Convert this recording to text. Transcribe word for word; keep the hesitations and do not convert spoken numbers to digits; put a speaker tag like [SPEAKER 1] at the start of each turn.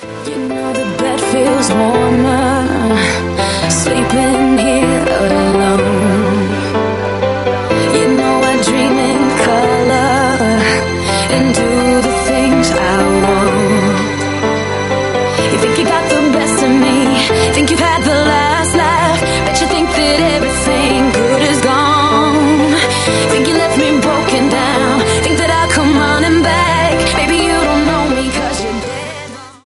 [SPEAKER 1] You know the bed feels warmer, sleeping here alone. You know I dream in color and do the things I want. You think you got the best of me, think you've had the last.